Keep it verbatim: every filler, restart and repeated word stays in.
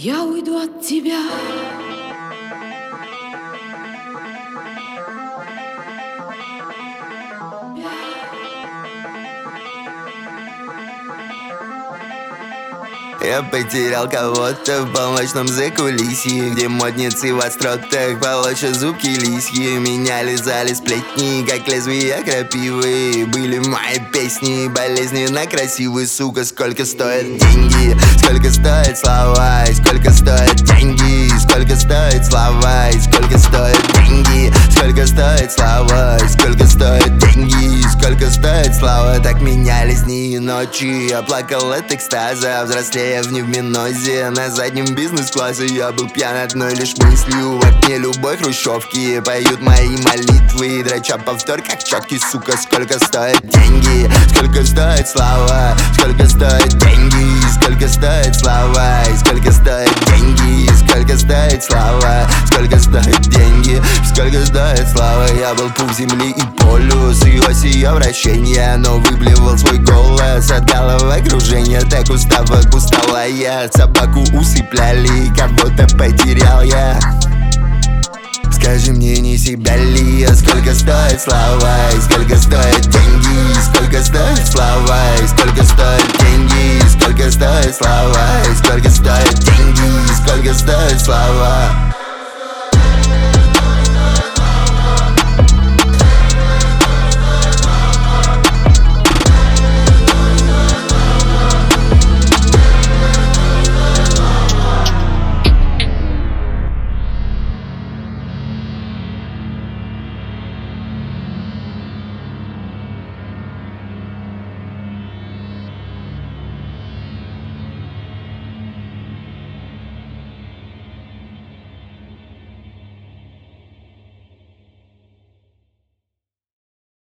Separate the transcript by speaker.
Speaker 1: я уйду от тебя.
Speaker 2: Я потерял кого-то в полночном закулисье, где модницы в остротах полоща зубки лисьи. Меня лизали сплетни, как лезвия крапивы. Были мои песни болезненно красивые. Сука, сколько стоят деньги, сколько стоят слова, и сколько стоят деньги, сколько стоят слова, и сколько стоят деньги, сколько стоят слова, и сколько стоят деньги, сколько стоит слава. Так менялись дни и ночи. Я плакал от экстаза, взрослея в невминозе. На заднем бизнес-классе я был пьян одной лишь мыслью. В окне любой хрущевки поют мои молитвы, дроча повтор как четкий. Сука, сколько стоят деньги, сколько стоит слава, сколько стоят деньги, сколько стоит слава, и сколько стоят деньги, сколько стоит слава, сколько стоят деньги, сколько стоит слава. Я был пух земли и полюс, и ось ее вращения, но выблевал свой голос от головокружения. Так уставок устала я, собаку усыпляли, кого-то потерял я. Скажи мне, не себя ли я? Сколько стоит слова, и сколько стоят деньги, сколько стоит слова, и сколько стоят деньги, сколько стоит слова, и сколько стоят деньги, сколько стоит слова.